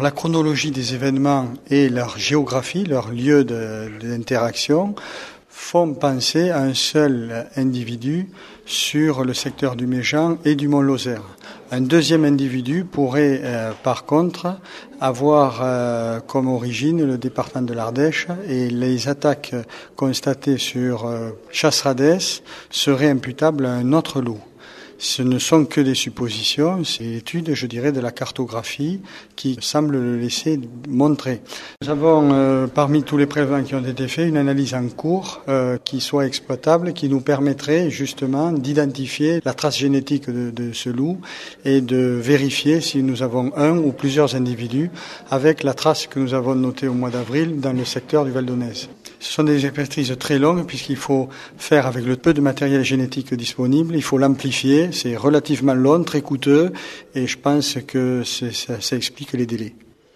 la chronologie des événements et leur géographie, leur lieu d'interaction, font penser à un seul individu sur le secteur du Méjean et du Mont-Lozère. Un deuxième individu pourrait, par contre, avoir comme origine le département de l'Ardèche, et les attaques constatées sur Chasseradès seraient imputables à un autre loup. Ce ne sont que des suppositions, c'est l'étude, je dirais, de la cartographie qui semble le laisser montrer. Nous avons, parmi tous les prélèvements qui ont été faits, une analyse en cours qui soit exploitable, qui nous permettrait justement d'identifier la trace génétique de ce loup et de vérifier si nous avons un ou plusieurs individus avec la trace que nous avons notée au mois d'avril dans le secteur du Val d'Aunaise. Ce sont des expertises très longues puisqu'il faut faire avec le peu de matériel génétique disponible, il faut l'amplifier, c'est relativement long, très coûteux et je pense que ça explique les délais.